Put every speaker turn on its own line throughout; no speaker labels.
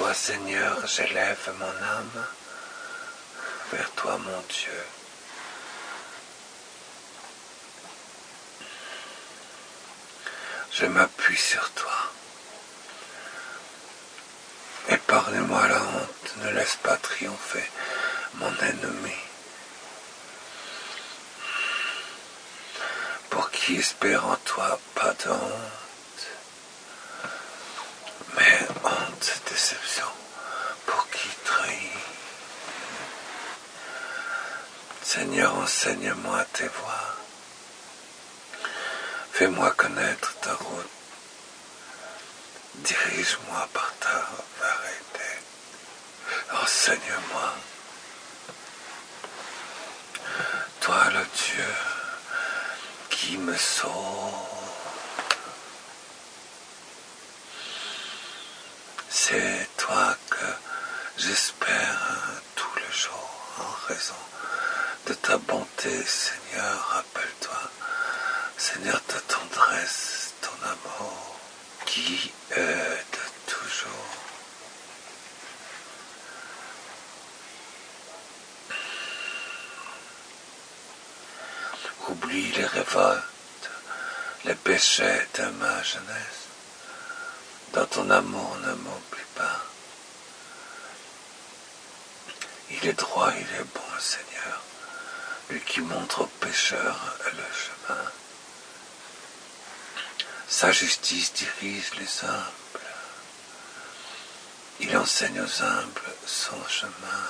toi, Seigneur, j'élève mon âme vers toi, mon Dieu. Je m'appuie sur toi. Épargne-moi la honte, ne laisse pas triompher mon ennemi. Pour qui espère en toi, pas de honte, mais honte, déception, pour qui trahit. Seigneur, enseigne-moi tes voies. Fais-moi connaître ta route. Dirige-moi par ta vérité. Enseigne-moi. Toi, le Dieu qui me sauve. C'est toi que j'espère tout le jour en raison de ta bonté, Seigneur. Rappelle-toi, Seigneur, ta tendresse, ton amour qui aide toujours. Oublie les révoltes, les péchés de ma jeunesse. Dans ton amour, ne m'oublie pas. Il est droit, il est bon, Seigneur, lui qui montre aux pécheurs le chemin. Sa justice dirige les humbles. Il enseigne aux humbles son chemin.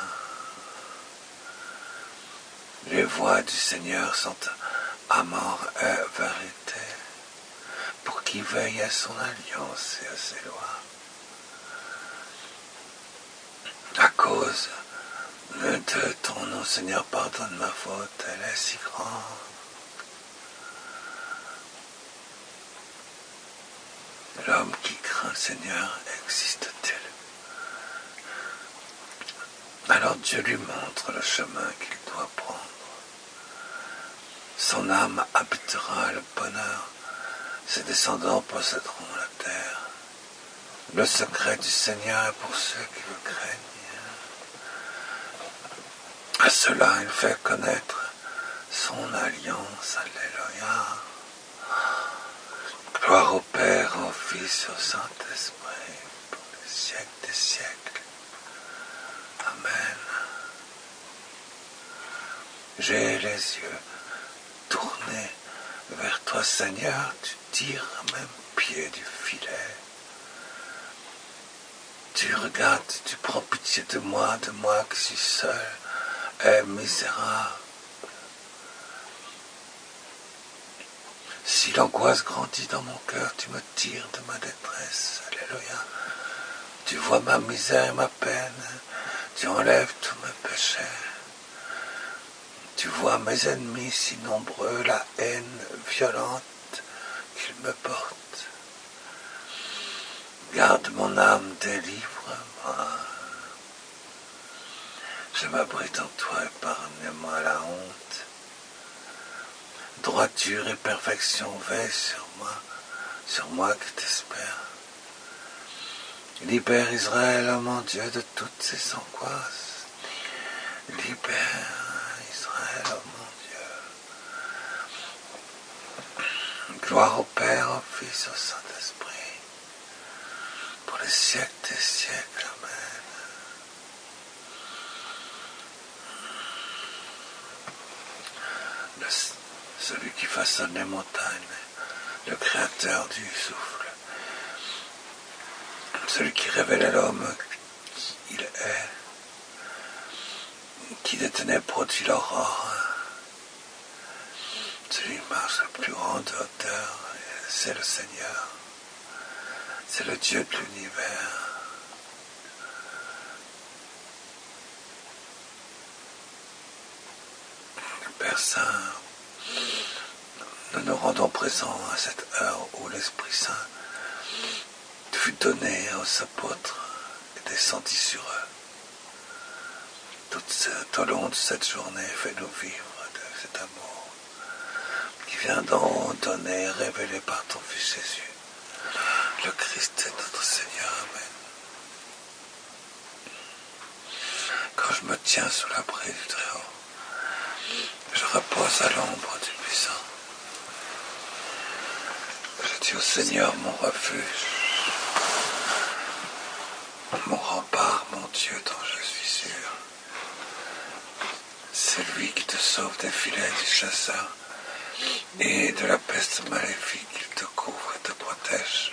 Les voies du Seigneur sont amour et vérité, pour qui veille à son alliance et à ses lois. À cause de ton nom, Seigneur, pardonne ma faute, elle est si grande. L'homme qui craint le Seigneur existe-t-il? Alors Dieu lui montre le chemin qu'il doit prendre. Son âme habitera le bonheur, ses descendants posséderont la terre. Le secret du Seigneur est pour ceux qui le craignent. À cela, il fait connaître son alliance. Alléluia. Gloire au Père, au Fils, au Saint-Esprit, pour les siècles des siècles. Amen. J'ai les yeux tournés vers toi, Seigneur, tu tires même pied du filet. Tu regardes, tu prends pitié de moi qui suis seul et misérable. Si l'angoisse grandit dans mon cœur, tu me tires de ma détresse. Alléluia. Tu vois ma misère et ma peine. Tu enlèves tous mes péchés. Tu vois mes ennemis si nombreux, la haine violente qu'ils me portent. Garde mon âme, délivre-moi. Je m'abrite en toi, épargne-moi la honte. Droiture et perfection veillent sur moi qui t'espère. Libère Israël, oh mon Dieu, de toutes ses angoisses. Libère Israël, oh mon Dieu. Gloire au Père, au Fils, au Saint-Esprit, pour les siècles des siècles. Amen. Celui qui façonne les montagnes, le créateur du souffle, celui qui révèle à l'homme qui il est, qui des ténèbres produit l'aurore, celui qui marche à plus grande hauteur, c'est le Seigneur, c'est le Dieu de l'univers. Le Père Saint, nous nous rendons présents à cette heure où l'Esprit Saint fut donné aux apôtres et descendit sur eux. Tout au long de cette journée, fais-nous vivre de cet amour qui vient d'en haut, donné et révélé par ton Fils Jésus, le Christ est notre Seigneur. Amen. tiens sous l'abri du Très-Haut. Je repose à l'ombre du Puissant. Je dis au Seigneur mon refuge, mon rempart, mon Dieu dont je suis sûr. C'est lui qui te sauve des filets du chasseur et de la peste maléfique. Il te couvre et te protège.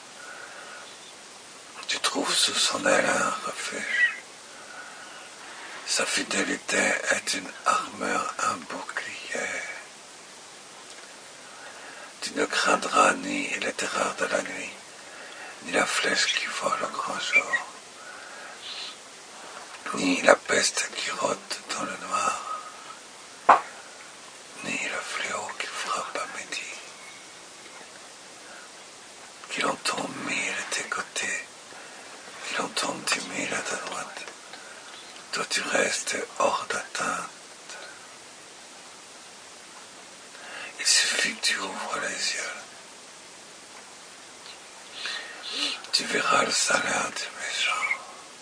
Tu trouves sous son aile un refuge. Sa fidélité est une armure, un bouclier. Tu ne craindras ni les terreurs de la nuit, ni la flèche qui vole au grand jour, ni la peste qui rôde dans le noir, ni le fléau qui frappe à midi. Qu'il en tombe 1000 à tes côtés, qu'il en tombe 10 000 à ta droite, toi tu restes hors d'atteinte. Il suffit que tu ouvres les yeux. Tu verras le salaire du méchant.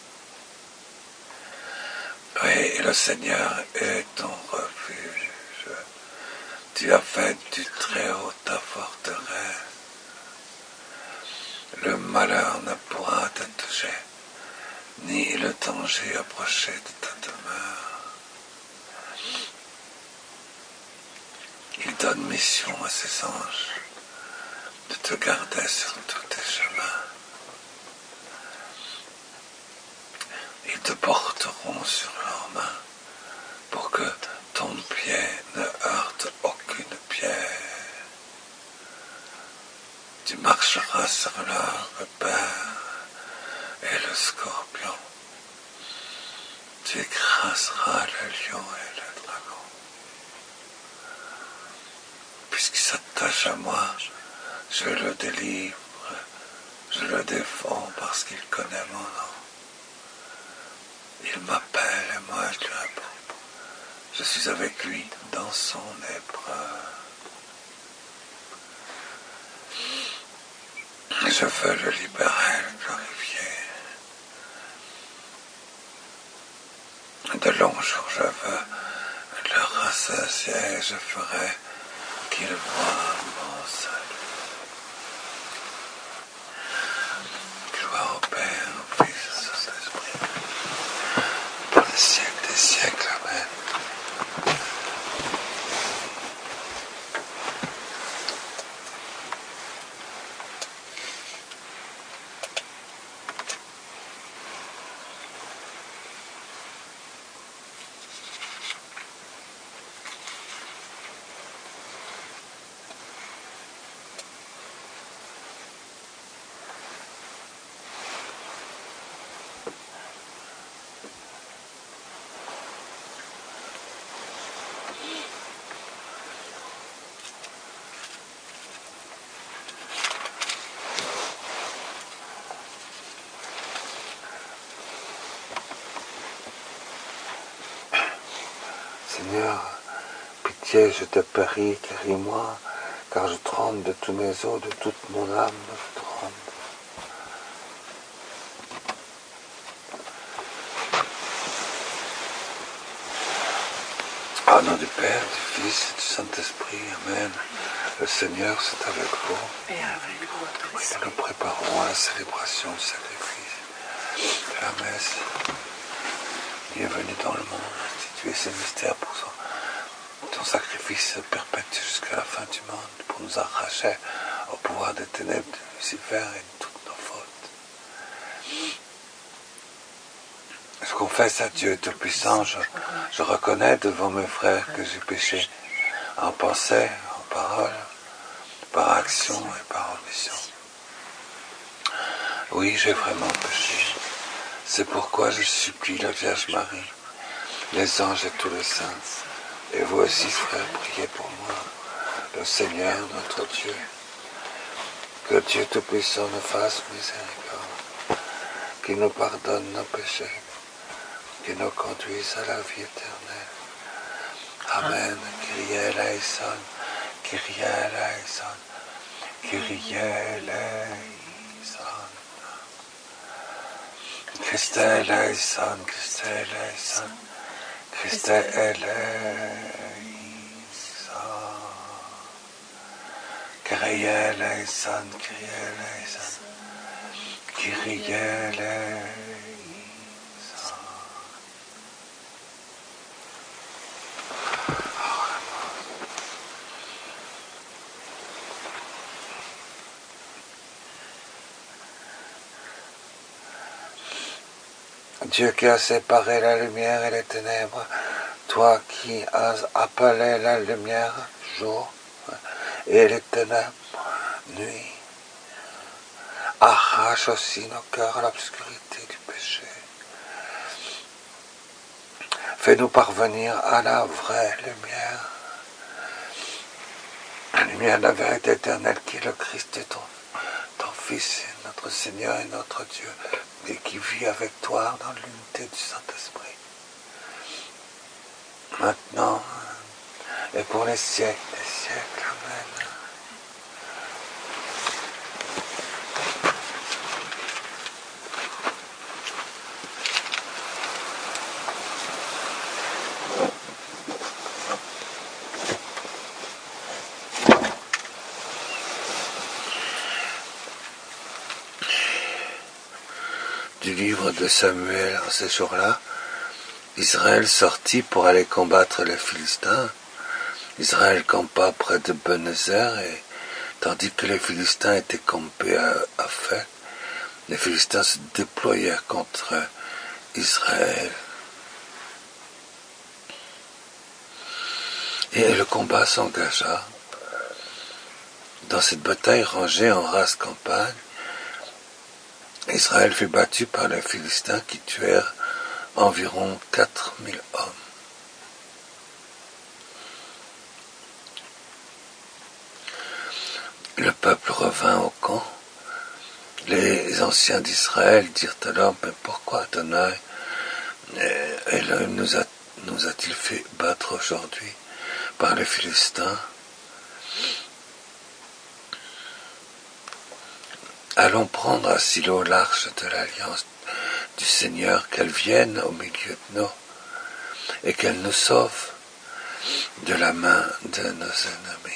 Oui, et le Seigneur est ton refuge. Tu as fait du Très-Haut ta forteresse. Le malheur ne pourra te toucher, ni le danger approcher de ta demeure. Il donne mission à ses anges de te garder sur tous tes chemins. Ils te porteront sur leurs mains pour que ton pied ne heurte aucune pierre. Tu marcheras sur leur repère et le scorpion. Tu écraseras le lion et le dragon. Puisqu'il s'attache à moi, je le délivre, je le défends parce qu'il connaît mon nom. Il m'appelle et moi je lui réponds. Je suis avec lui dans son épreuve. Je veux le libérer, le glorifier. De longs jours, je veux le rassasier et je ferai qu'il voie mon salut. Gloire au Père, au Fils et au Saint-Esprit, pour les siècles des siècles. Amen. Seigneur, pitié, je te prie, guéris-moi, car je tremble de tous mes os, de toute mon âme, je tremble. Au nom du Père, du Fils et du Saint-Esprit, Amen. Le Seigneur, c'est avec vous. Et avec votre esprit. Et nous préparons à la célébration du sacrifice de la messe. Il est venu dans le monde instituer ces mystères pour ton sacrifice perpétuel jusqu'à la fin du monde, pour nous arracher au pouvoir des ténèbres de Lucifer et de toutes nos fautes. Je confesse à Dieu Tout-Puissant, je reconnais devant mes frères que j'ai péché en pensée, en parole, par action et par omission. Oui, j'ai vraiment péché. C'est pourquoi je supplie la Vierge Marie, les anges et tous les saints, et vous aussi, frères, priez pour moi, le Seigneur notre Dieu. Que Dieu Tout-Puissant nous fasse miséricorde, qu'il nous pardonne nos péchés, qu'il nous conduise à la vie éternelle. Amen. Kyrie eleison, Kyrie eleison, Kyrie eleison. Christe eleison, Christe eleison, Christe eleison, Kyrie eleison, Kyrie eleison, Kyrie eleison. Dieu qui a séparé la lumière et les ténèbres, toi qui as appelé la lumière jour et les ténèbres nuit, arrache aussi nos cœurs à l'obscurité du péché. Fais-nous parvenir à la vraie lumière, la lumière de la vérité éternelle qui est le Christ et ton Fils, notre Seigneur et notre Dieu, et qui vit avec toi dans l'unité du Saint-Esprit. Maintenant et pour les siècles des siècles. Amen. Du livre de Samuel, en ces jours-là, Israël sortit pour aller combattre les Philistins. Israël campa près de Benézer, et tandis que les Philistins étaient campés à Aphek, les Philistins se déployèrent contre Israël. Et le combat s'engagea. Dans cette bataille rangée en rase campagne, Israël fut battu par les Philistins qui tuèrent environ 4000 hommes. Le peuple revint au camp. Les anciens d'Israël dirent alors, mais pourquoi Adonai nous a-t-il fait battre aujourd'hui par les Philistins? Allons prendre à Silo l'arche de l'alliance du Seigneur, qu'elle vienne au milieu de nous et qu'elle nous sauve de la main de nos ennemis.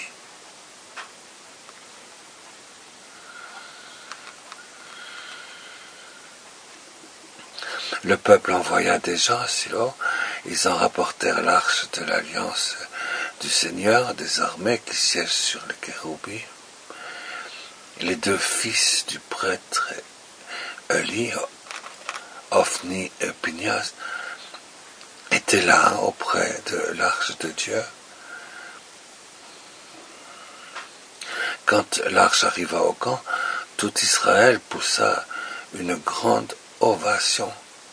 Le peuple envoya des gens à Silo, ils en rapportèrent l'arche de l'alliance du Seigneur des armées qui siège sur le chérubim. Les deux fils du prêtre Eli, Ophni et Pinias, étaient là auprès de l'arche de Dieu. Quand l'arche arriva au camp, tout Israël poussa une grande ovation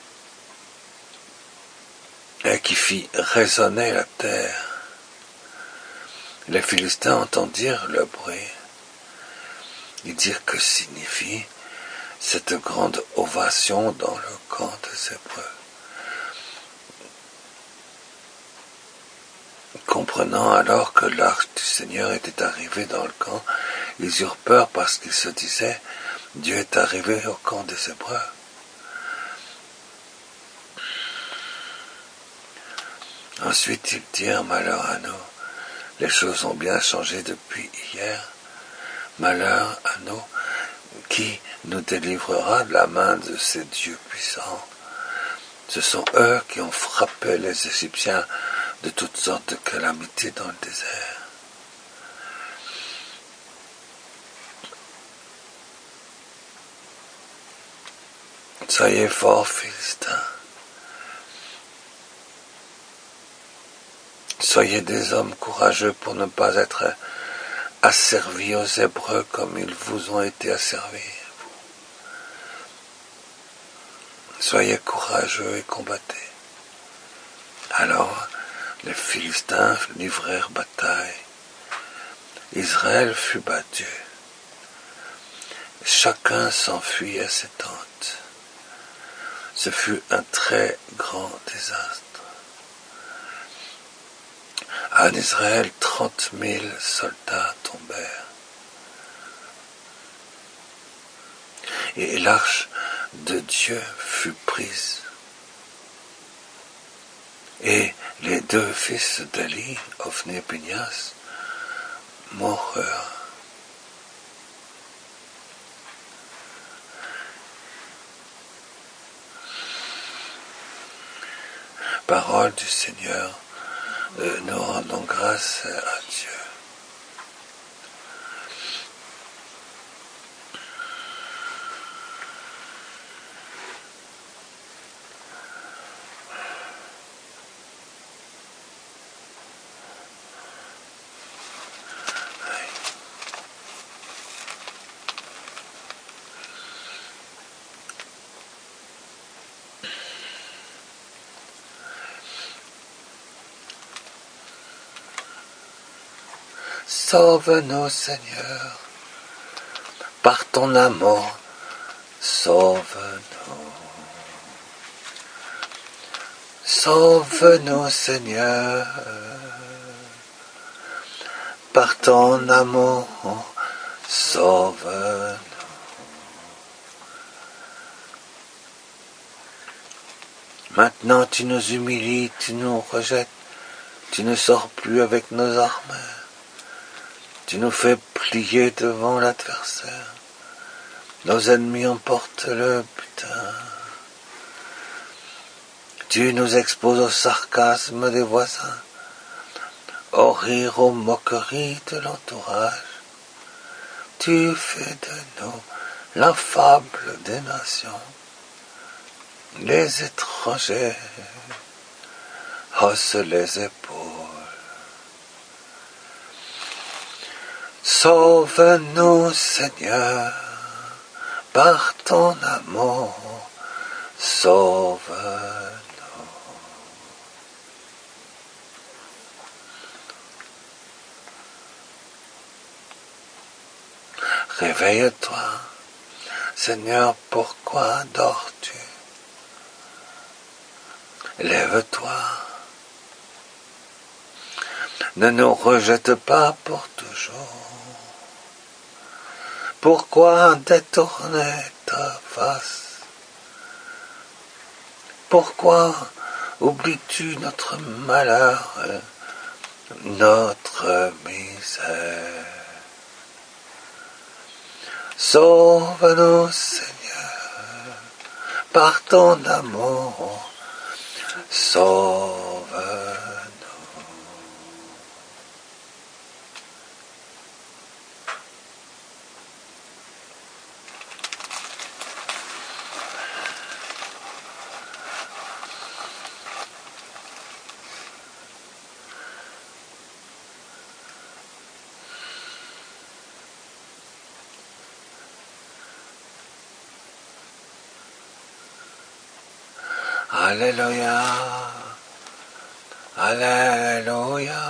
et qui fit résonner la terre. Les Philistins entendirent le bruit. Ils dirent que signifie cette grande ovation dans le camp des Hébreux. Comprenant alors que l'arche du Seigneur était arrivée dans le camp, ils eurent peur parce qu'ils se disaient « Dieu est arrivé au camp des Hébreux ». Ensuite ils dirent « Malheur à nous, les choses ont bien changé depuis hier. Malheur à nous, qui nous délivrera de la main de ces dieux puissants? Ce sont eux qui ont frappé les Égyptiens de toutes sortes de calamités dans le désert. » Soyez forts, Philistins. Soyez des hommes courageux pour ne pas être asservis aux Hébreux comme ils vous ont été asservis. Soyez courageux et combattez. Alors les Philistins livrèrent bataille. Israël fut battu. Chacun s'enfuit à ses tentes. Ce fut un très grand désastre. En Israël, 30 000 soldats tombèrent. Et l'arche de Dieu fut prise. Et les deux fils d'Élie, Ophni et Pinias, moururent. Parole du Seigneur, nous rendons grâce à Dieu. Sauve-nous, Seigneur, par ton amour, sauve-nous. Sauve-nous, Seigneur, par ton amour, sauve-nous. Maintenant tu nous humilies, tu nous rejettes, tu ne sors plus avec nos armes. Tu nous fais plier devant l'adversaire. Nos ennemis emportent le butin. Tu nous exposes au sarcasme des voisins, au rire, aux moqueries de l'entourage. Tu fais de nous l'infable des nations. Les étrangers haussent les épaules. Sauve-nous, Seigneur, par ton amour, sauve-nous. Réveille-toi, Seigneur, pourquoi dors-tu? Lève-toi. Ne nous rejette pas pour toujours. Pourquoi détourner ta face? Pourquoi oublies-tu notre malheur, notre misère? Sauve-nous, Seigneur, par ton amour, sauve-nous. Alléluia, Alléluia,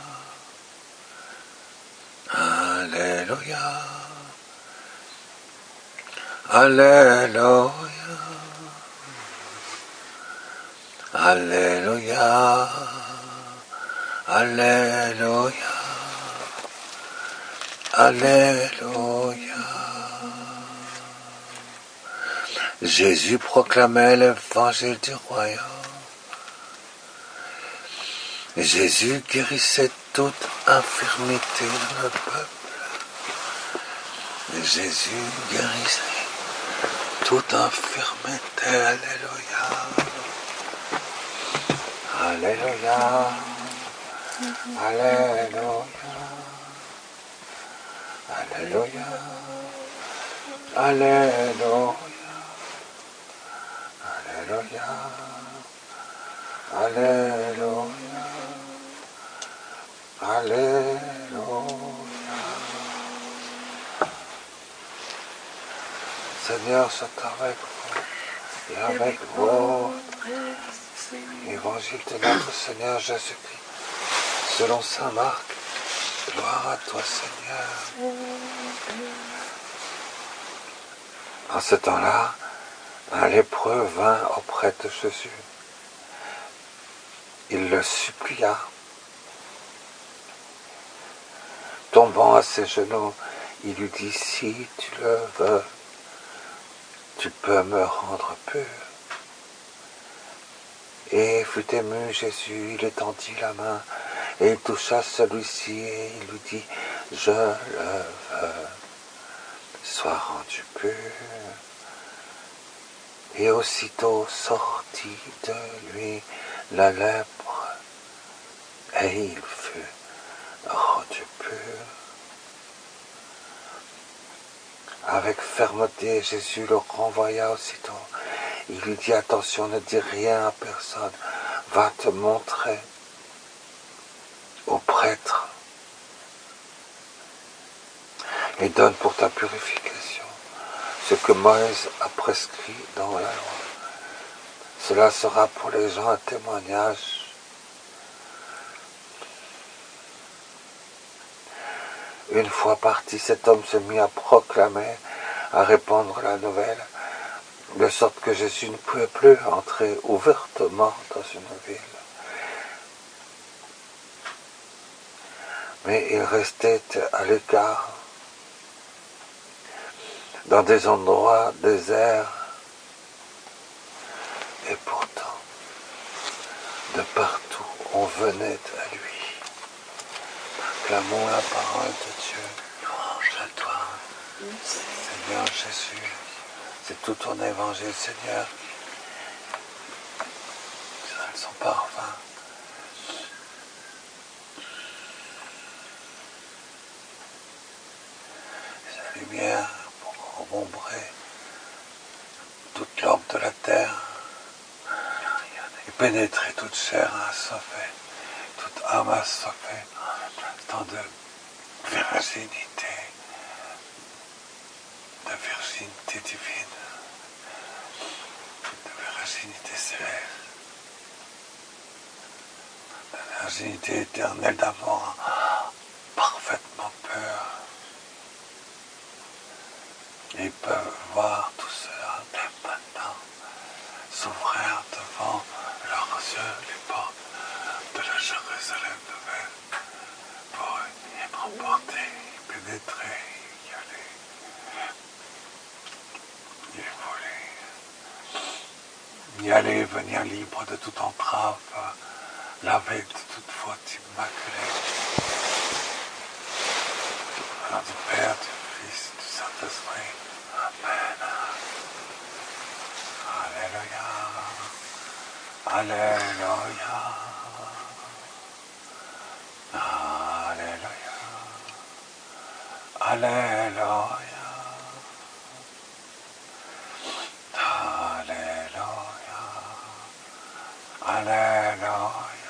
Alléluia, Alléluia, Alléluia, Alléluia, Alléluia. Jésus proclamait l'évangile du royaume. Jésus guérissait toute infirmité dans le peuple. Jésus guérissait toute infirmité. Alléluia. Alléluia. Alléluia. Alléluia. Alléluia. Alléluia, Alléluia, Alléluia. Seigneur soit avec vous et avec vous. Évangile de notre Seigneur Jésus-Christ, selon saint Marc. Gloire à toi, Seigneur. En ce temps-là, un lépreux vint auprès de Jésus. Il le supplia. Tombant à ses genoux, il lui dit, si tu le veux, tu peux me rendre pur. Et fut ému Jésus, il étendit la main, et il toucha celui-ci, et il lui dit, je le veux, sois rendu pur. Et aussitôt sortit de lui la lèpre, et il fut rendu pur. Avec fermeté, Jésus le renvoya aussitôt. Il lui dit, attention, ne dis rien à personne, va te montrer au prêtre et donne pour ta purification ce que Moïse a prescrit dans la loi. Cela sera pour les gens un témoignage. Une fois parti, cet homme se mit à proclamer, à répandre la nouvelle, de sorte que Jésus ne pouvait plus entrer ouvertement dans une ville. Mais il restait à l'écart, dans des endroits déserts, et pourtant, de partout, on venait à lui. Clamons la parole de Dieu. Louange à toi, Seigneur Jésus. C'est tout ton évangile, Seigneur. C'est son parfum. Sa lumière pour embombrer toute l'orbe de la terre et pénétrer toute chair assoiffée, toute âme assoiffée, tant de virginité divine, de virginité céleste, de virginité éternelle d'amour parfaitement pur. Et ils peuvent voir tout cela dès maintenant s'ouvrir devant leurs yeux les portes de la Jérusalem nouvelle pour y emporter, y pénétrer, y aller, y aller, venir libre de toute entrave, lavé de toute faute immaculée. Au nom du Père, du Fils, du Saint-Esprit. Amen. Alléluia. Alléluia. Alléluia. Alléluia. Alléluia.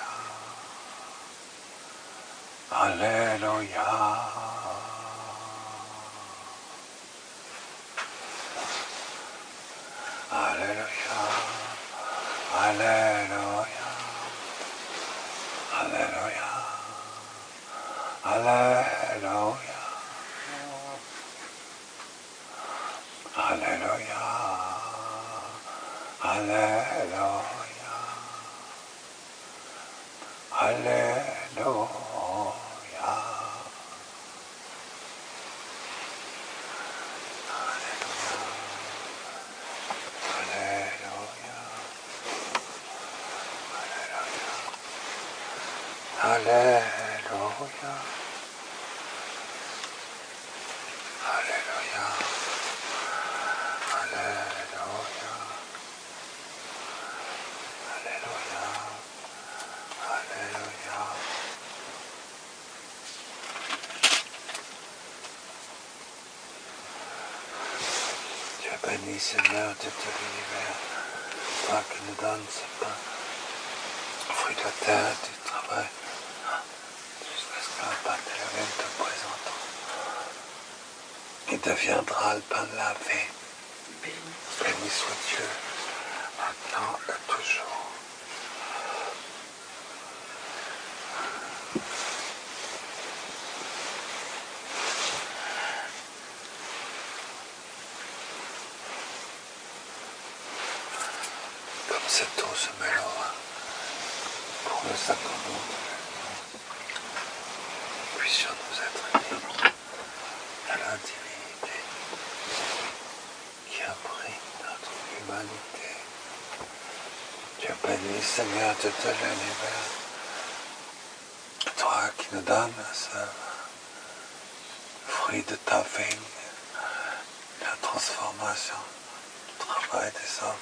Alléluia. Alléluia. Alléluia. Alléluia. Alléluia. Alléluia. Alléluia. Alléluia. Alléluia. Alléluia. Alléluia. Alléluia. Alléluia. Tu es béni, Seigneur, de tout l'univers, toi qui nous donnes ce pain, fruit de la terre, du travail, jusqu'à ce que la pâte et la vienne te présentent. Il deviendra le pain de la vie. Béni soit Dieu, maintenant et toujours. Comme cette eau se mélange pour le sacrement de nous puissions nous être libres de la divinité qui a pris notre humanité, qui a Béni Seigneur de l'univers, toi qui nous donnes ce fruit de ta vigne, la transformation, le travail des hommes.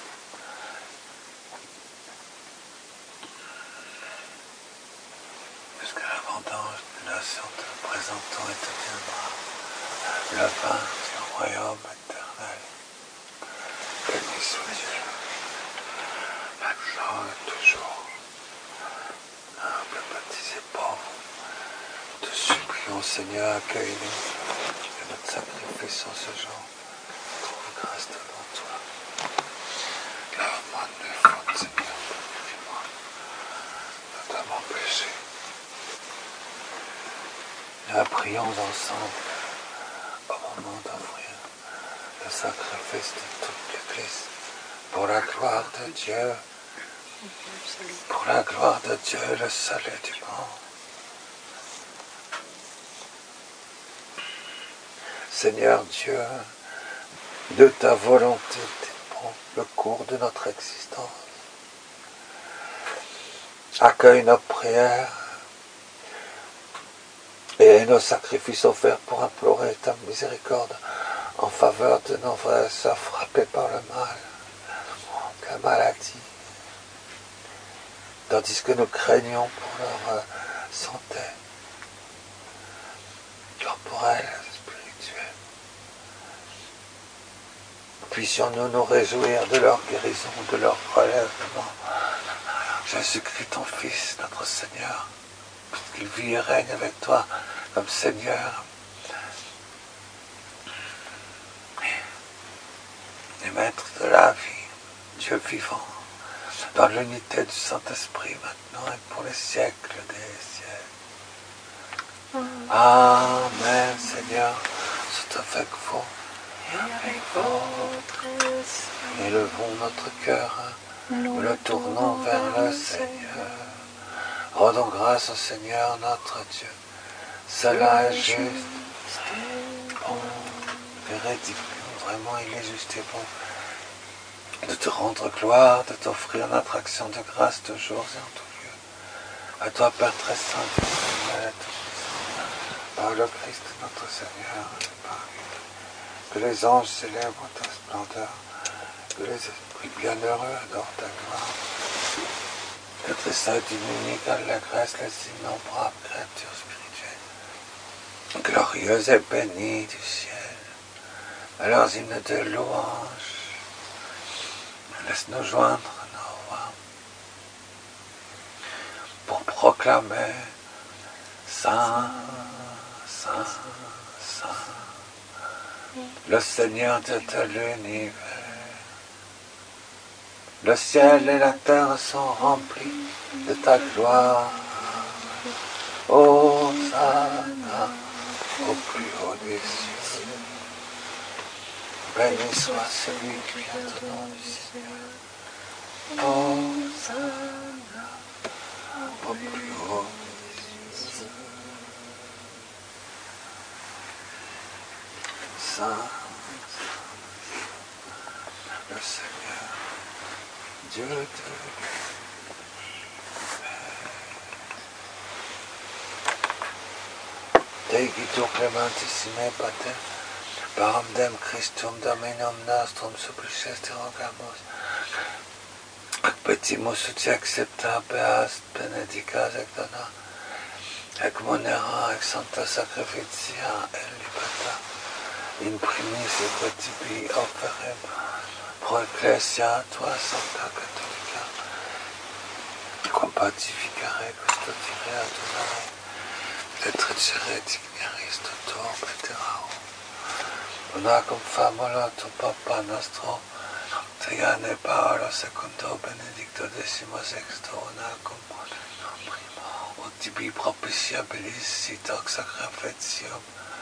Jusqu'à la vendange des nations te présentons et te viendra le vin du royaume éternel. Béni soit Dieu, maintenant et toujours. Humble, baptisé, pauvre, te supplions Seigneur, accueille-nous et notre sacrifice en ce jour. Trouve grâce devant toi. Lave-moi de mes fautes, Seigneur, purifie-moi de mon péché. Et prions ensemble au moment d'offrir le sacrifice de toute l'Église pour la gloire de Dieu. Pour la gloire de Dieu, le salut du monde. Seigneur Dieu, de ta volonté dépend le cours de notre existence. Accueille nos prières et nos sacrifices offerts pour implorer ta miséricorde en faveur de nos frères et sœurs frappés par le mal, la maladie, tandis que nous craignons pour leur santé corporelle et spirituelle. Puissions-nous nous réjouir de leur guérison, de leur relèvement. Jésus-Christ, ton Fils, notre Seigneur, puisqu'il vit et règne avec toi comme Seigneur et Maître de la vie, Dieu vivant, dans l'unité du Saint-Esprit, maintenant et pour les siècles des siècles. Amen, Seigneur, c'est avec vous. Et avec votre esprit, élevons notre cœur, nous le tournons vers le Seigneur. Rendons grâce au Seigneur notre Dieu. Cela est juste, bon, véridique. Vraiment, il est juste et bon de te rendre gloire, de t'offrir notre action de grâce toujours et en tout lieu. À toi, Père très saint, Dieu éternel et tout-puissant, par le Christ notre Seigneur, que les anges célèbrent ta splendeur, que les esprits bienheureux adorent ta gloire, que tes saints uniques allégresse les innombrables créatures spirituelles, glorieuses et bénies du ciel, à leurs hymnes de louange. Laisse-nous joindre nos voix pour proclamer Saint, Saint, Saint, le Seigneur Dieu de l'univers. Le ciel et la terre sont remplis de ta gloire. Hosanna au plus haut des cieux. Béni soit celui qui vient au nom du Seigneur. Hosanna au plus haut des cieux. Saint, le Seigneur, Dieu de l'univers. Deigitur clementissime Pater, paramdem Christum Dominum nostrum supplices te rogamos, ac petimus ut acceptabe est benedicas ec dona, ec monera ec sancta sacrificia et liberta, in primis et petibi offerem pro ecclesia tua sancta catholica, quam pacificare custodire adonare, et trecere dignaris tutor veterao. Unacum famula tu Papa nostro, Triane Paolo secundo Benedicto XVI, unacum ut tibi propitiabilis sit hoc sacrificium,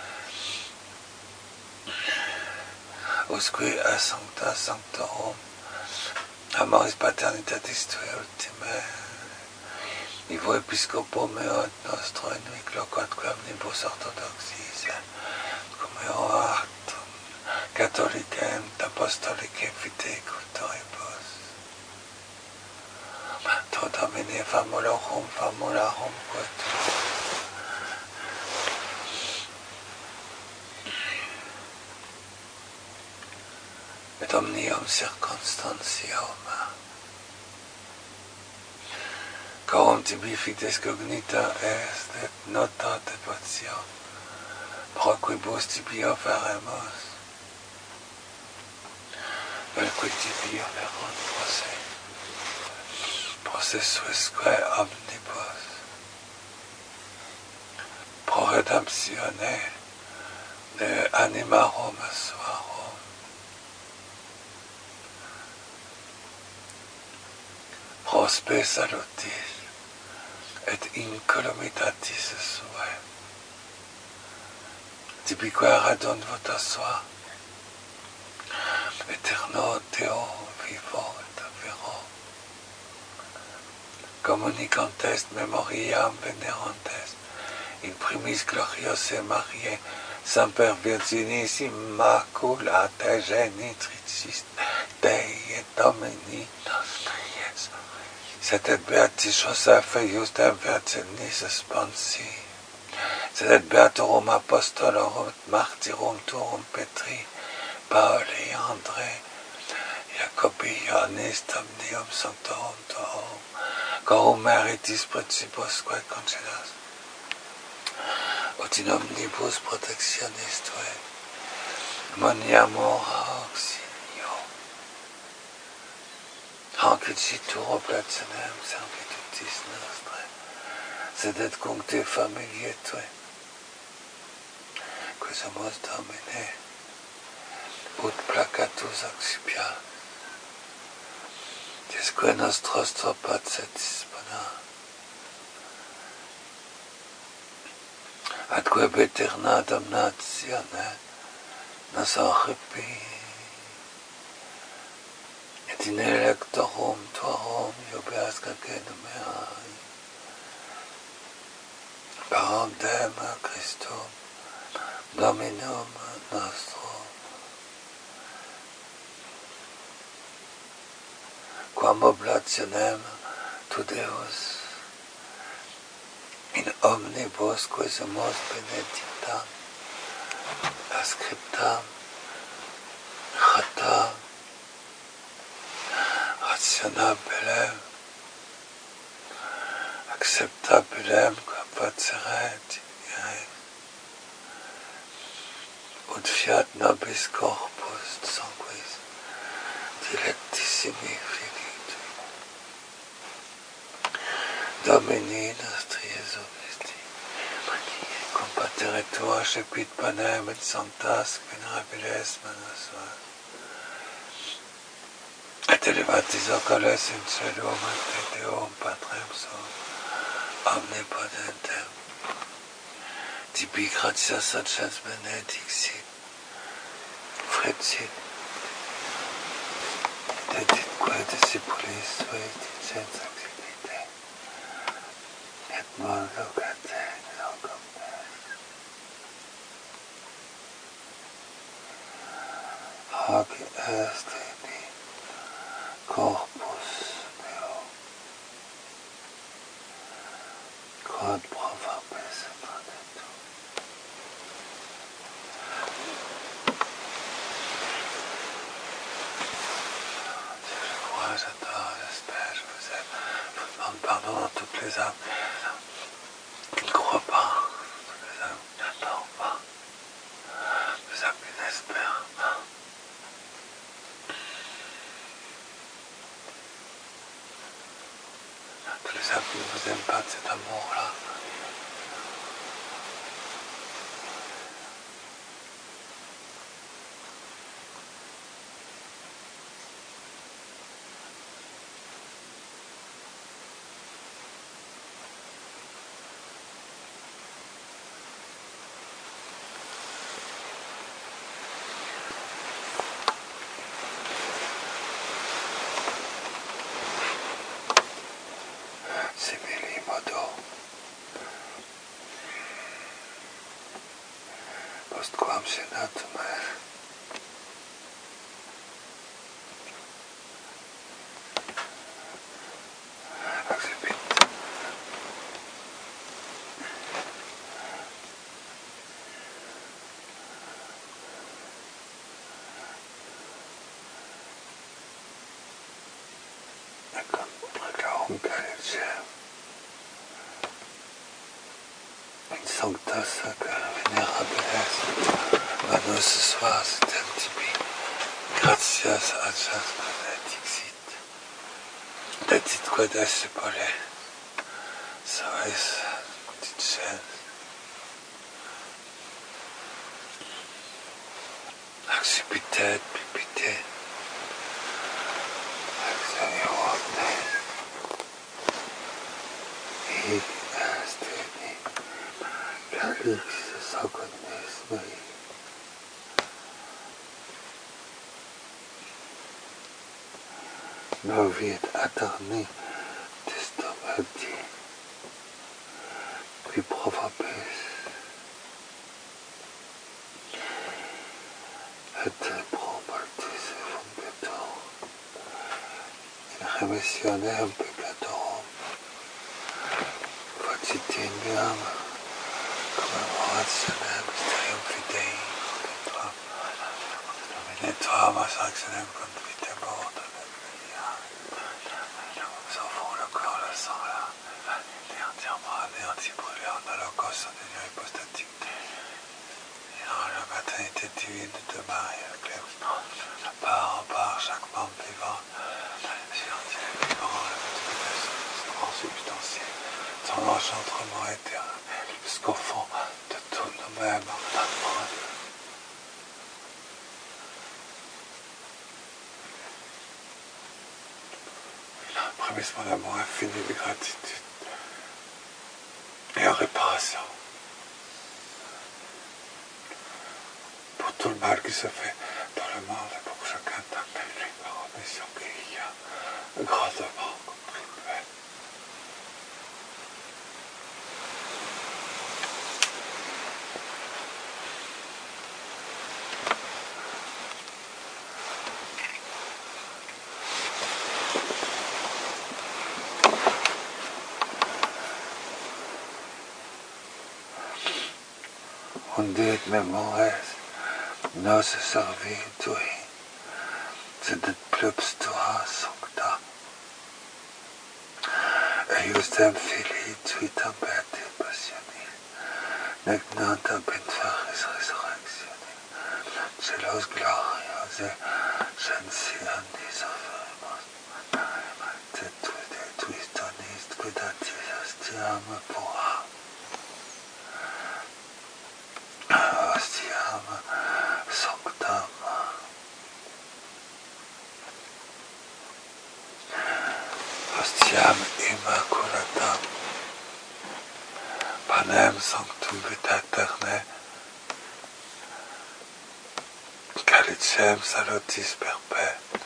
usque a sancta sanctorum, amoris paternitatis tui ultime, Ivo episcopum eot nostro in vic locatque omnibus orthodoxis, cum eoat catholicem apostolicem fide cultoribus. to domine famularum quod. Et omnium circumstantium. Coram tibi fides cognita est, et nota et potio, pro quibus tibi operemus, velque tibi operunt processusque omnibus, pro redemptione de animarum suarum, pro spe salutis, et incolumitatis sue, tibique radunt vota sua, eterno Deo vivo et vero, communicant est memoriam venerant est, in primis gloriose Mariae, semper Virginis immaculatae genitricis Dei et Domini nostri Iesus, sed et beatis Joseph ius de virginis sponsi, sed et beatorum apostolorum et martyrum turum Petri, Pauli, André, Jacobi, Ioannis, Domnium sanctorum tuorum, corum meritis principusque concedas, ut in omnibus protectionis tue, moniamur auxilio, hanc dicitur oblationem servitutis nostre, sed et cum te familiae tue, que sumus Domine, ut placatus accipias, disque nostros pace dispona, atque eterna damnatione nos occipi, et in electorum tuorum iubeas cacedum meai, param Deum Christum, Dominum nostrum, quam oblationem tu Deus, in omnibus quae sumus benedictam, ascriptam, chatam, rationabilem, acceptabilem quam faceret, ut fiat nobis corpus sanguis dilectissimi filii, Domini nostri Iesu Christi, cum patere tua cepit panem et sanctas venerabiles manos suas, et elevatis oculos in celum ante Deum Patrem suum, omnipotentem, tibi gratias saces benedixit, frecit, deditque discipulis tuis dicens exhibite, et modo cate locum est. Hoc est in corpus meum, quod profabis et traditum. J'adore, j'espère, je vous aime. Je vous demande pardon dans toutes les âmes qui ne croient pas, toutes les âmes qui n'adorent pas, les âmes qui n'espèrent pas. Tous les âmes qui ne vous aiment pas de cet amour-là. Simili modo postquam senatum Regaum Calicem, in sancta sacra venerabilis, manus suas tibi, gratias adjas benedixit, dedit quod esse pole, sois dicens, accipitet pipite, hic asteni, calix sacerdotes mei, novit aterni testamenti, qui provabis, et pro mortis fungetur, in remissionem peccatorum, facitiniam commemorationem mysterium fidei, Domine tuam resurrectionem confitemur, sauvons le corps, le sang, et entièrement anéanti, brûlé en holocauste, en union hypostatique, et en la maternité divine de Marie, part en part chaque membre vivant, si entier vivant, la multiplication transubstantielle, son engendrement éternel, jusqu'au fond de tous nous-mêmes, en Dieu. Prémissement d'amour infini, de gratitude et en réparation pour tout le mal qui se fait dans le monde et pour chacun d'entre lui par omission qu'il y a grandement contribué. Undit memores nos servitui, sed et plebs tua sancta, eiusdem filii tui tambeti passionis, nec nota benferis resurrectione, celos glorios et censionis offerimos, et tuis donis quiddatis ostiam pura, ostiam sanctam, ostiam immaculatam, panem sanctum vitae aeternae, calicem salutis perpe,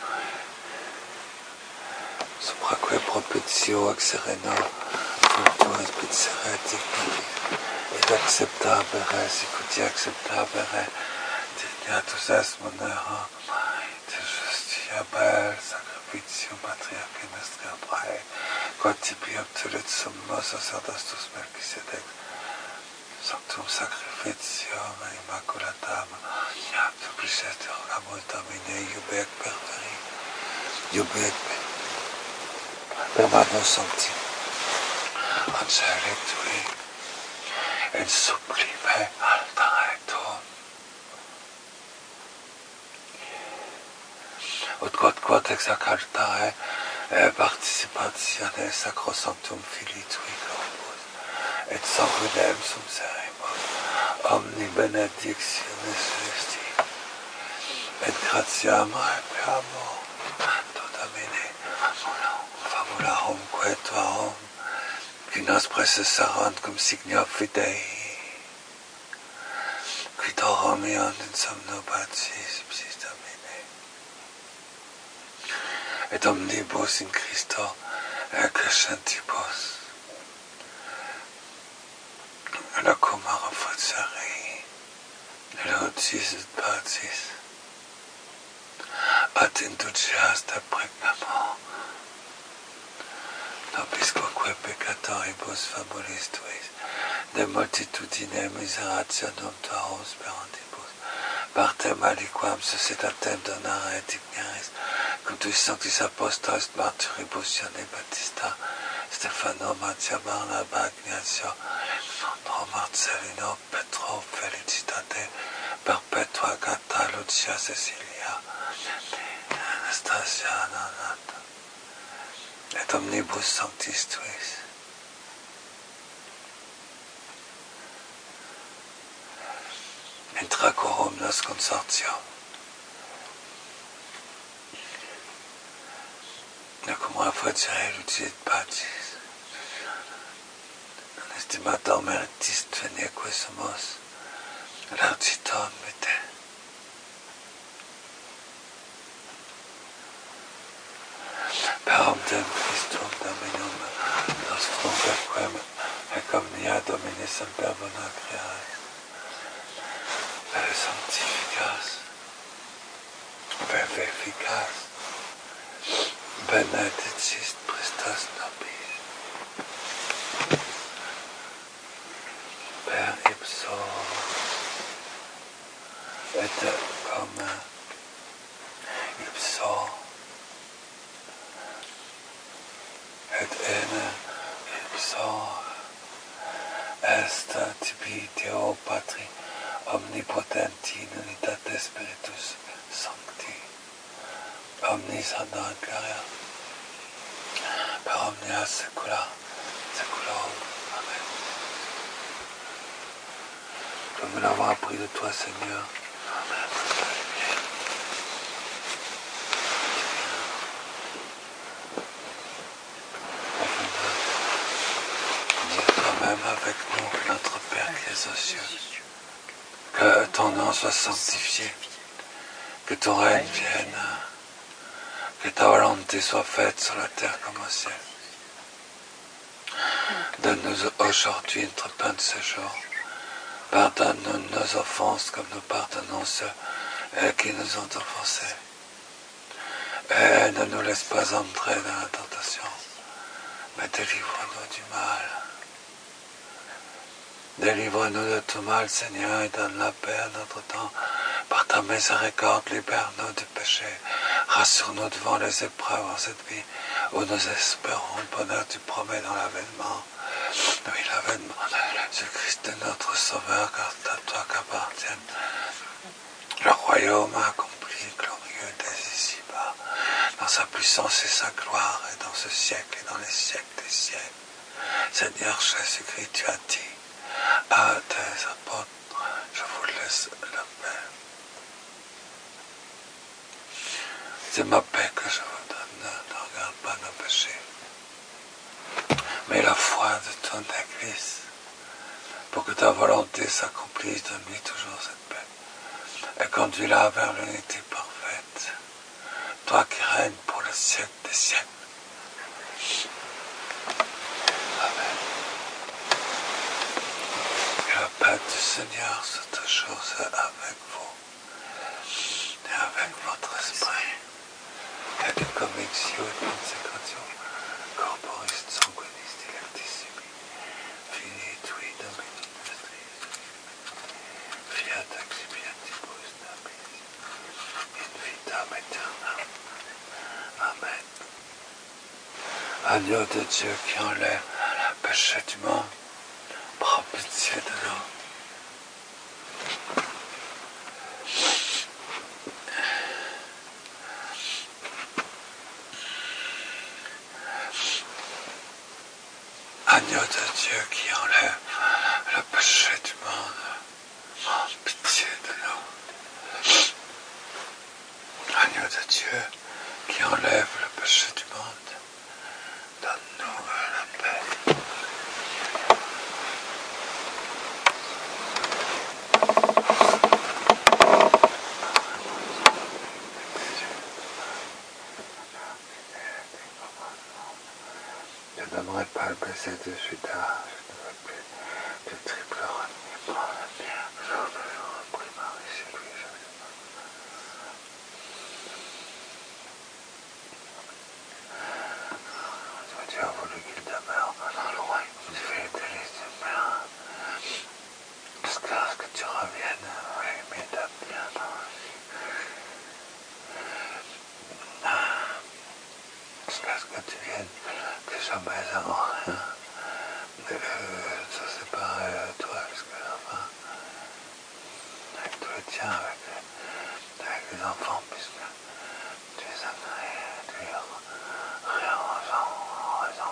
supraque propitio ex sereno, fructuos pizere dignitis, et acceptabere, sicuti acceptabere, dignatus est monera, de justia bel sacrificium patriarchae nostri Abrae, quod tibi obtulit summo sacerdotus Melchisedec, sanctum sacrificium immaculatam, supplices te rogamus Domine, iubec perveri, iubec per mano sancti, angeli tui, et sublime altare tuum. Ut quod ex ac altare participatione sacrosanctum Filii tui corpus, et sanguinem sum seremus, omni benedictionis justi, et gratiam requiamur, Domine, famularum tuarum, qui nos praecesarunt cum signa fidei, qui dormiant in somno pacis, psis Domine, et omnibus in Christo crescentibus, locuma refacere, elotis et pacis, ad inducias de pregnamur, nobis quoque peccatoribus famulis tuis, de multitudine miserationum tuarum sperantibus, partem aliquam suscitatem donare dignaris, Con tutti i santi apostoli, martiribus, Gianni Battista, Stefano, Mattia, Barnaba, Ignazio, Alejandro, Marcelino, Petro, Felicitate, Perpetua, Agata, Lucia, Cecilia, Anastasia, Nanata, et omnibus sanctis tuis. Intra quorum nos consortium. Nacum facere lucid pacis. Estimator meritis venique sumus. Lauditor mite. Per omnem Christum Dominum nostrum perquem ec omnia Domini semper bona creae. Per sanctificas, per vivificas, benedictis Christus nobis, per ipso et comme ipso et ene ipso est tibi Deo Patri omnipotenti in unitate Spiritus Sancti, omnis honor et gloria, per omnia saecula saeculorum. Amen. Comme nous l'avons appris de toi, Seigneur. Amen. Dire toi-même avec nous, notre Père qui es aux cieux. Que ton nom soit sanctifié, que ton règne vienne, que ta volonté soit faite sur la terre comme au ciel. Donne-nous aujourd'hui notre pain de ce jour. Pardonne-nous nos offenses comme nous pardonnons ceux qui nous ont offensés. Et ne nous laisse pas entrer dans la tentation, mais délivre-nous du mal. Délivre-nous de tout mal, Seigneur, et donne la paix à notre temps. Par ta miséricorde, libère-nous du péché. Rassure-nous devant les épreuves en cette vie, où nous espérons le bonheur que tu promets dans l'avènement. Oui, l'avènement de Jésus-Christ est notre Sauveur, car c'est à toi qu'appartiennent le royaume accompli, glorieux dès ici-bas, dans sa puissance et sa gloire, et dans ce siècle et dans les siècles des siècles. Seigneur Jésus-Christ, tu as dit à tes apôtres, je vous laisse la paix. C'est ma paix que je vous donne, ne regarde pas nos péchés, mais la foi de ton Église, pour que ta volonté s'accomplisse, donne-lui toujours cette paix, et conduis-la vers l'unité parfaite, toi qui règnes pour le siècle des siècles. Amen. Que la paix du Seigneur soit toujours avec vous, et avec votre esprit, et de conviction et de consécration, corporis sanguinis dilectissimi, fini tui Domini nostri, fiat expiatibus nobis, in vitam aeternam. Amen. Agneau de Dieu qui enlève le péché du monde, prends pitié de nous. Agneau de Dieu qui enlève le péché du monde, prends pitié de nous. Agneau de Dieu qui enlève le péché du monde, donne-nous la paix. Je n'aimerais pas le baiser de Judas, je ne veux plus de triple reniement. Je repris Marie chez lui, Dieu a voulu qu'il demeure dans le royaume du Fils de l'Esprit, jusqu'à ce que tu reviennes, oui, mesdames, bien. tienne, que jamais avant rien. Ça c'est pas toi, parce que enfin, avec tout le tien, avec les enfants, puisque tu les as créés, tu les en raison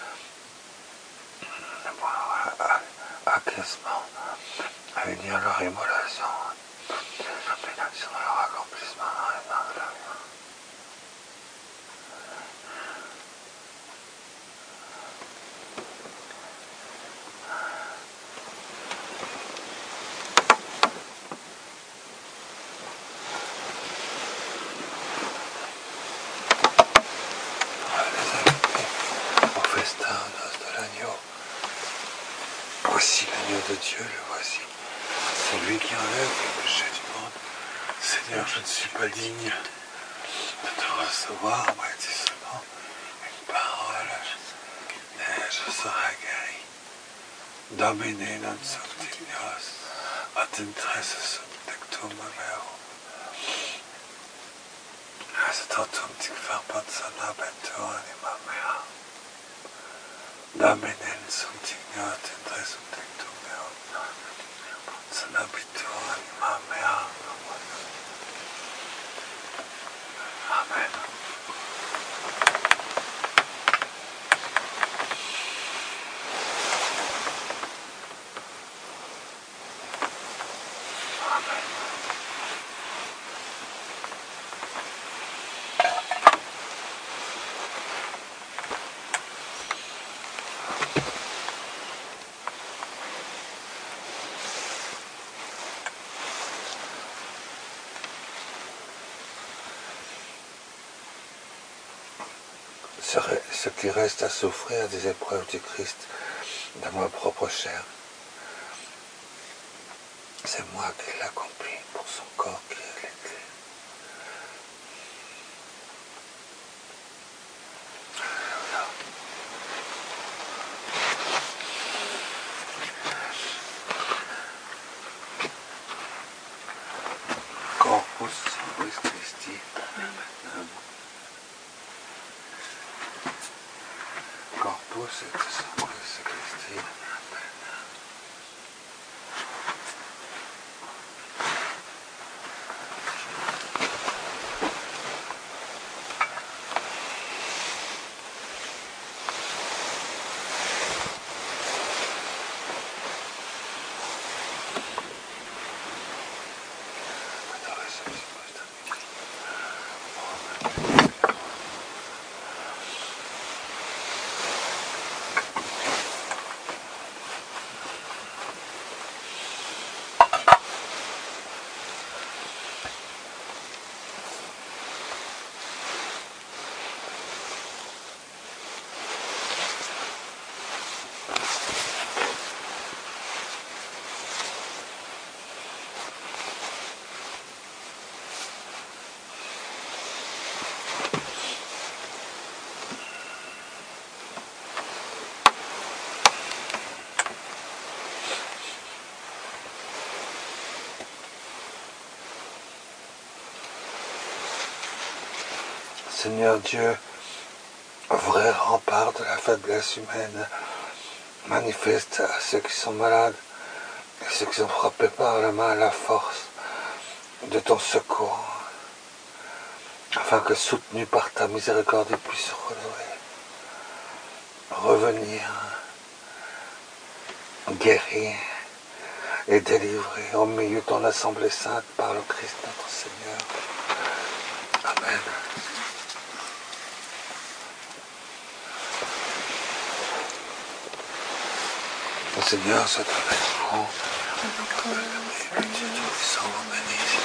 de acquiescement, à unir leur immolation, sur leur accomplissement dans les mains de la vie. Au festin noces de l'agneau. Voici l'agneau de Dieu, le voici. C'est lui qui enlève le péché du monde. Seigneur, je ne suis pas digne de te recevoir, moi, dis seulement une parole, et je serai guéri. Domine non sum dignos, ad interesse sum tectum meo. As totum tic verbot sana bentur anima mea. Domine non sum dignos, ad interesse sum tectum meo. Sana bentur anima mea. Amen. Ce qui reste à souffrir des épreuves du Christ dans ma propre chair, c'est moi qui l'accomplis pour son corps qui est l'Église. Corpus Christi. Corpus et Christi. Seigneur Dieu, vrai rempart de la faiblesse humaine, manifeste à ceux qui sont malades et ceux qui sont frappés par la main la force de ton secours, afin que soutenus par ta miséricorde, ils puissent revenir guéris et délivrés au milieu de ton assemblée sainte par le Christ notre Seigneur. Amen. Le Seigneur soit avec vous. Que Dieu Tout-Puissant vous bénisse.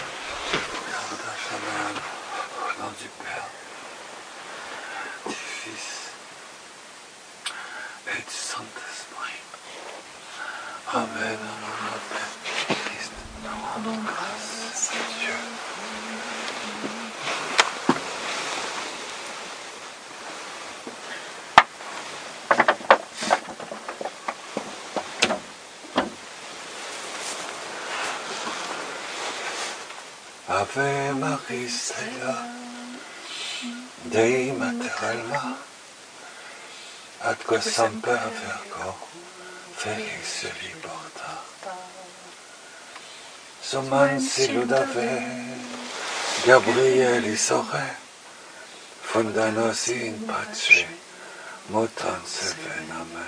Au nom du Père, du Fils et du Saint-Esprit. Amen. Au nom de notre Père Christ, nous rendons grâce à Dieu. Ave Maria, Dei Mater Alma, atque semper virgo, felis liberta. Suman siludave, Gabrielis ore, fundanos in pace, mutans vename.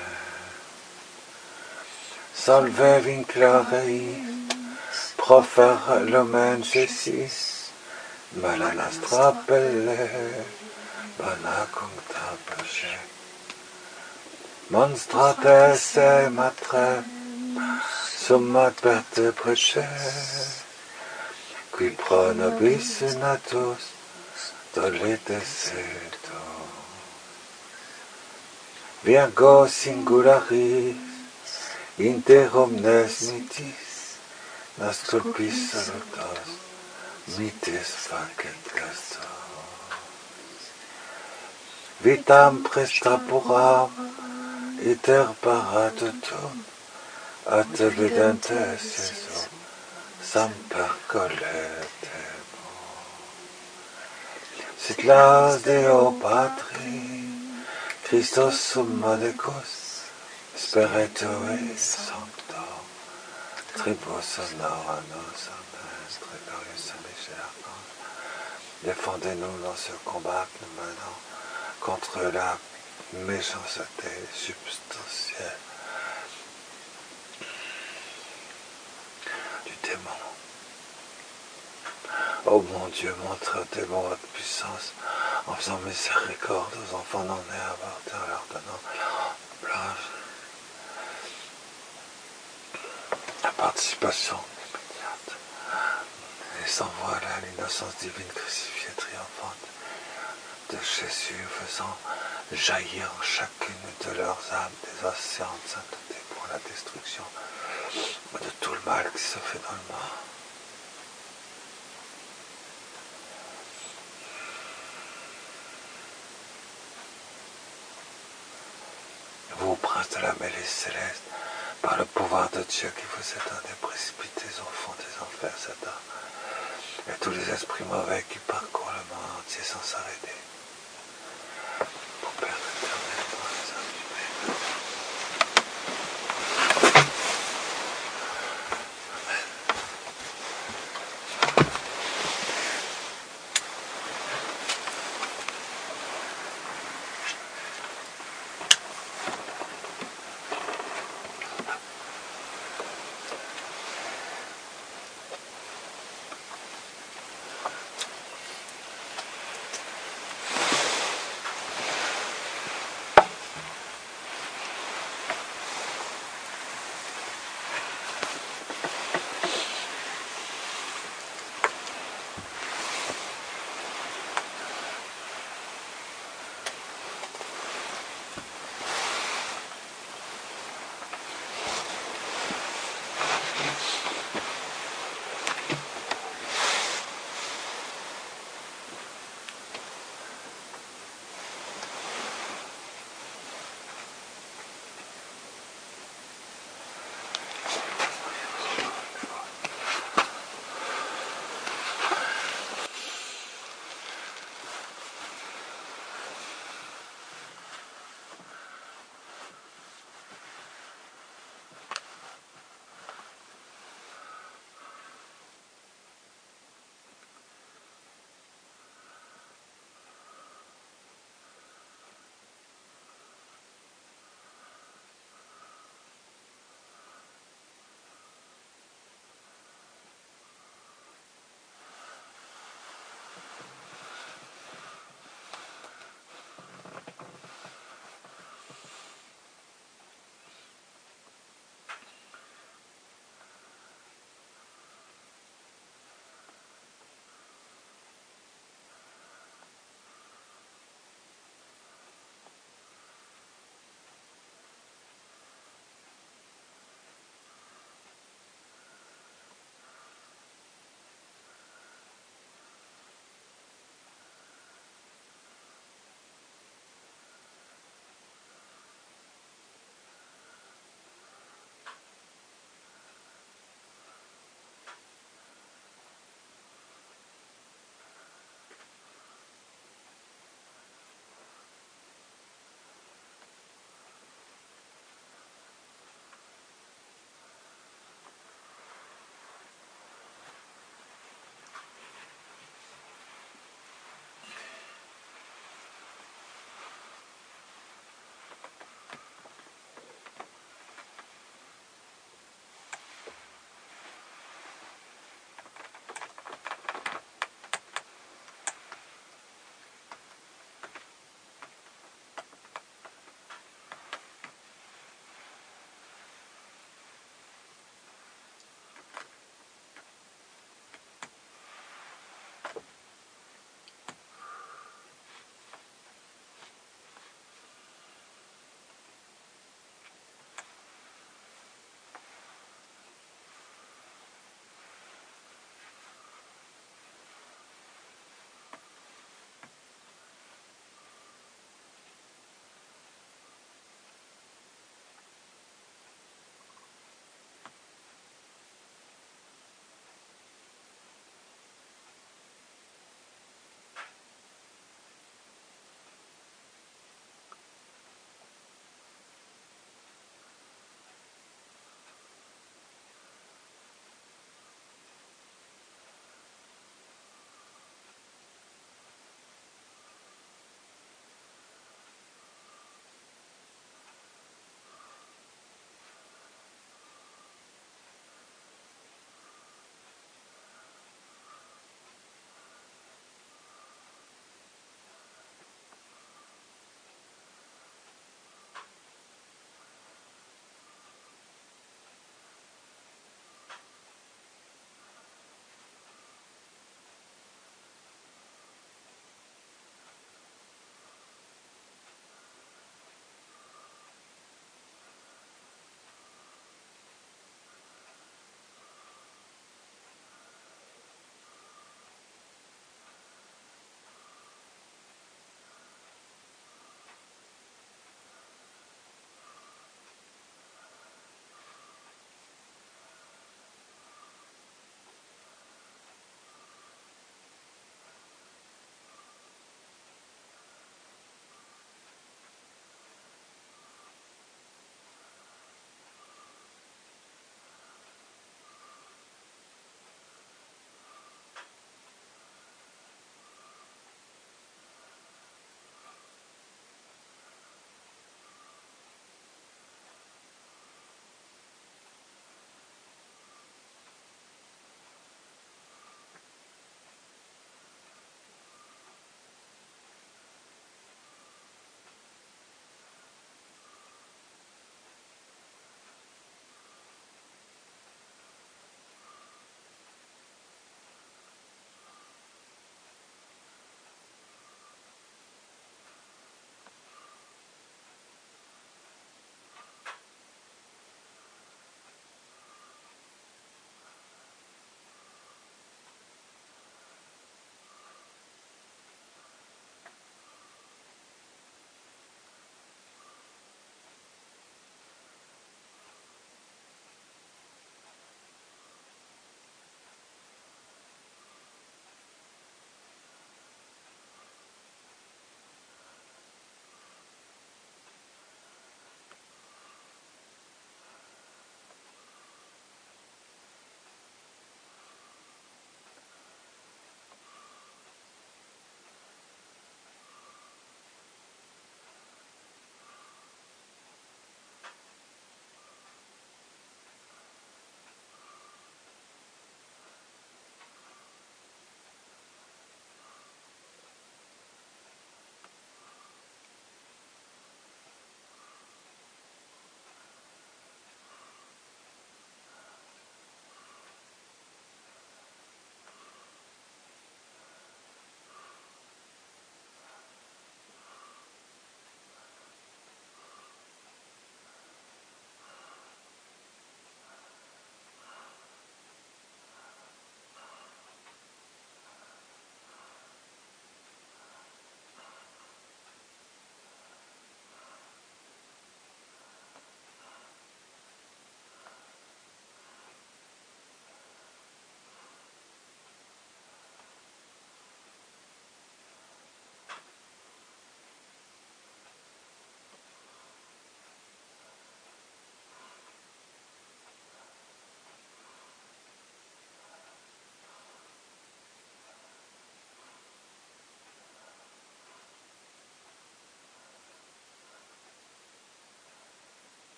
Salve vinclarei, profer lumen cesis, Malalastra pelle, banacunta pace. Monstrates e matre, summat vertebrae, qui pro nobis natus dolete sedo. Virgo singularis, inter omnes mitis, nasculpis salutos, mitis facet castor. Vitam prestapuram, iter paratutum, at videntes Jesu, semper colletemo. Sit las Deo Patri, Christos summa decus, Spiritui Sancto, tribus honora nos, amen, Triburius Michel Archange. Défendez-nous dans ce combat que nous menons contre la méchanceté substantielle du démon. Ô mon Dieu, montrez au démon votre puissance en faisant miséricorde aux enfants non-nés avortés, en leur donnant la participation immédiate et sans voile à l'innocence divine crucifiée triomphante de Jésus, faisant jaillir en chacune de leurs âmes des océans de sainteté pour la destruction de tout le mal qui se fait dans le monde. Vous, prince de la mêlée céleste, par le pouvoir de Dieu qui vous étendez, précipitez au fond des enfers Satan et tous les esprits mauvais qui parcourent le monde entier sans s'arrêter. Pour Père éternel dans les âmes humaines.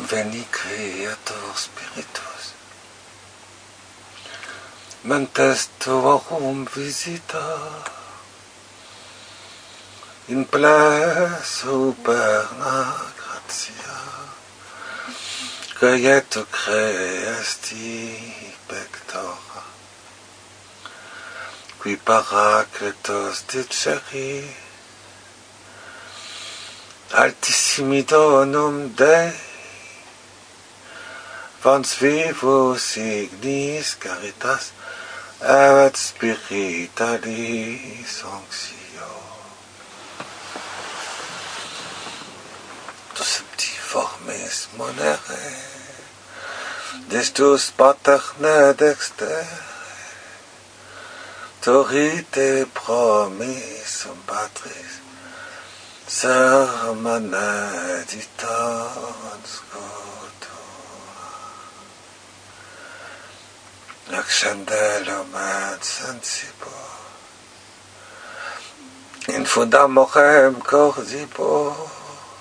veni creator spiritus. Mentes tuorum visita in place superna gratia, quieto creesti pectora, qui paracletos diceri, altissimi donum Dei, vans vivus ignis caritas et spiritualis onxio. Septiformis monere, destus paterne dexter, torite promissum patris, sermane ditans scotua. Accendelum et sensibus, in fundamorem cordibus,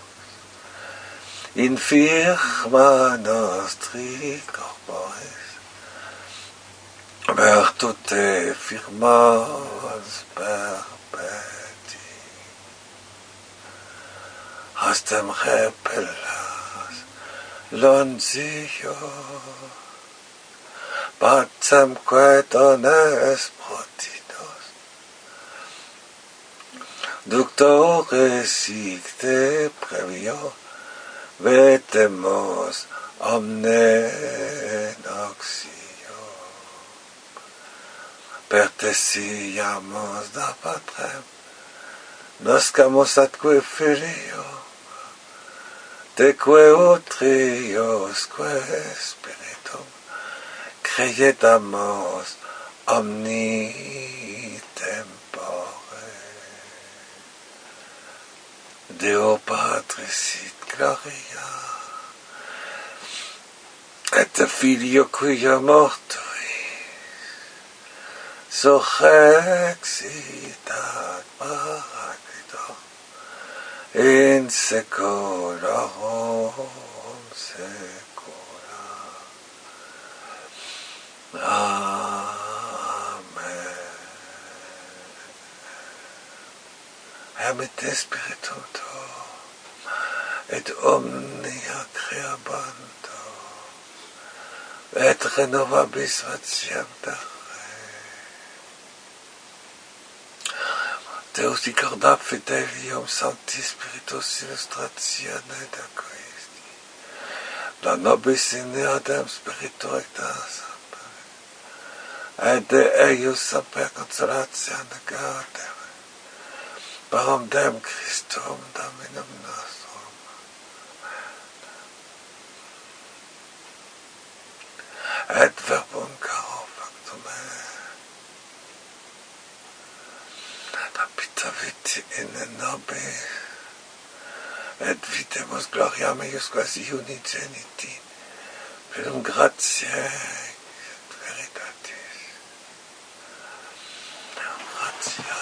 in firma nostri corporis, virtute firmas perpeti, hastem repellas lonzio, patemque dones protinos, ductores icte previo, vetemus omne noxio, pertesiamus da patrem, noscamus atque filio, teque utriosque spiritum, creiedamus omni tempore. Deo Patris et Gloria, et Filio quia mortuis, surrexit ad Paracleto, in saeculorum saecula. Amen. Habite Spiritum tuo, et omnia creabanto, et renovabis vatiam dare. Deus dicorda fidelium Sancti Spiritus illustratione da Christi, da nobis in eadem Spiritu rectas, et de eius semper consolatione gaudemus, parum Deum Christum Dominum nostrum. Et verbum caro factum est, habitavit in nobis, et videmus gloriam eius quasi unigenitin, pluribus gratiae et veritatis. Gratia.